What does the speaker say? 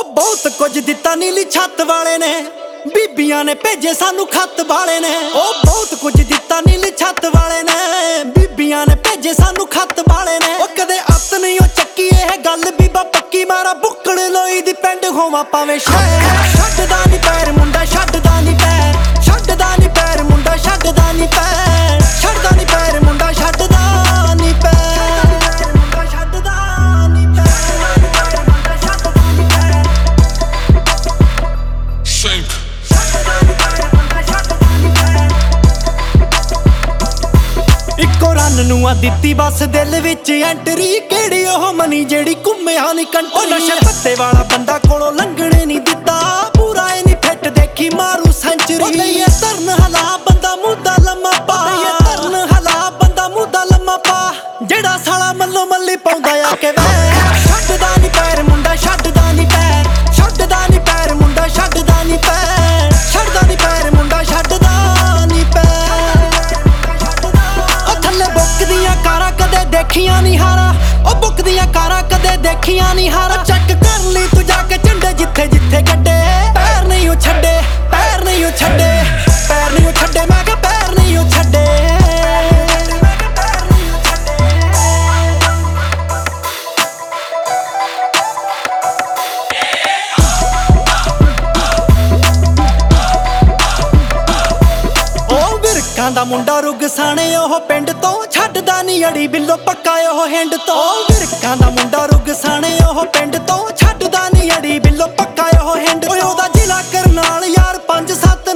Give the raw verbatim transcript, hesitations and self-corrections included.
ਉਹ ਬਹੁਤ ਕੁਝ ਦਿੱਤਾ ਨੀਲੀ ਛੱਤ ਵਾਲੇ ਨੇ, ਬੀਬੀਆਂ ਨੇ ਭੇਜੇ ਸਾਨੂੰ ਖੱਤ ਵਾਲੇ ਨੇ। ਉਹ ਬਹੁਤ ਕੁਝ ਦਿੱਤਾ ਨੀਲੀ ਛੱਤ ਵਾਲੇ ਨੇ, ਬੀਬੀਆਂ ਨੇ ਭੇਜੇ ਸਾਨੂੰ ਖੱਤ ਵਾਲੇ ਨੇ। ਉਹ ਕਦੇ ਅੱਤ ਨਹੀਂ ਉਹ ਚੱਕੀ ਇਹ ਗੱਲ ਬੀਬਾ ਪੱਕੀ, ਮਾਰਾ ਬੁੱਕੜ ਲੋਈ ਦੀ ਪਿੰਡ ਹੋਵਾਂ ਭਾਵੇਂ ਸ਼ਹਿਰ। ਛੱਡਦਾ ਨੀ ਪੈਰ ਮੁੰਡਾ ਛੱਡਦਾ ਨੀ ਪੈਰ, ਛੱਡਦਾ ਨੀ ਪੈਰ ਮੁੰਡਾ ਛੱਡਦਾ ਨੀ ਪੈਰ, ਛੱਡਦਾ ਨੀ ਪੈਰ ਮੁੰਡਾ ਛੱਡਦਾ ਨੀ ਪੈਰ, ਛੱਡਦਾ ਨੀ ਇੱਕੋ ਰਨ ਨੂੰ ਆ ਦਿੱਤੀ ਬਸ ਦਿਲ ਵਿੱਚ ਐਂਟਰੀ, ਕਿਹੜੀ ਉਹ ਮਨੀ ਜਿਹੜੀ ਘੁੰਮਿਆ ਨੀ ਕੰਟਰੀ। ਉਹ ਨਸ਼ੇ ਪੱਤੇ ਵਾਲਾ ਬੰਦਾ ਕੋਲੋਂ ਲੰਘਣੇ ਨਹੀਂ ਦਿੱਤਾ, ਪੂਰਾ ਇਹ ਨਹੀਂ ਫਿੱਟ ਦੇਖੀ ਮਾਰੂ ਸੈਂਚਰੀ। ਉਹ ਨਹੀਂ ਧਰਨ ਹਲਾ ਬੰਦਾ ਮੁੱਦਾ ਲੰਮਾ ਪਾ, ਧਰਨ ਹਲਾ ਬੰਦਾ ਮੁੱਦਾ ਲੰਮਾ ਪਾ, ਜਿਹੜਾ ਸਾਲਾ ਮੱਲੋ ਮੱਲੀ ਪਾਉਂਦਾ ਆ ਕੇ ਵੈ। ਛੱਡਦਾ ਨੀ ਪੈਰ ਮੁੰਡਾ ਛੱਡਦਾ ਨੀ ਪੈਰ, ਛੱਡਦਾ ਨੀ ਪੈਰ ਮੁੰਡਾ ਛੱਡਦਾ ਨੀ ਪੈਰ, ਛੱਡਦਾ ਨੀ ਪੈਰ ਮੁੰਡਾ ਛੱਡਦਾ ਨੀ ਪੈਰ। ਉਹ ਥੱਲੇ ਬੁੱਕ ਦੀਆਂ ਕਾਰਾਂ ਕਦੇ ਦੇਖੀਆਂ ਨੀ ਹਾਰਾ, ਉਹ ਬੁੱਕ ਦੀਆਂ ਕਾਰਾਂ ਕਦੇ ਦੇਖੀਆਂ ਨੀ ਹਾਰਾ। ਚੈੱਕ ਕਰ ਲਈ ਤੂੰ ਜਾ ਕੇ ਝੰਡੇ ਜਿੱਥੇ ਜਿੱਥੇ ਗੱਡੇ, ਪੈਰ ਨਹੀਂ ਉਹ ਛੱਡੇ, ਪੈਰ ਨਹੀਂ ਉਹ ਛੱਡੇ, ਪੈਰ ਨਹੀਂ ਉਹ ਛੱਡੇ, ਮੈਂ ਕਿਹਾ ਪੈਰ ਨਹੀਂ ਉਹ ਛੱਡੇ। ਦਾ ਮੁੰਡਾ ਰੁਗਸਾਣੇ ਉਹ ਪਿੰਡ ਤੋਂ, ਛੱਡਦਾ ਨੀ ਅੜੀ ਬਿੱਲੋ ਪੱਕਾ ਉਹ ਹਿੰਡ ਤੋਂ। ਵਿਰਕਾਂ ਦਾ ਮੁੰਡਾ ਰੁਗਸਾਣੇ ਉਹ ਪਿੰਡ ਤੋਂ, ਛੱਡਦਾ ਨੀ ਅੜੀ ਬਿੱਲੋ ਪੱਕਾ ਉਹ ਹਿੰਡ ਤੋਂ। ਉਹਦਾ ਜ਼ਿਲ੍ਹਾ ਕਰਨਾਲ ਯਾਰ ਪੰਜ ਸੱਤ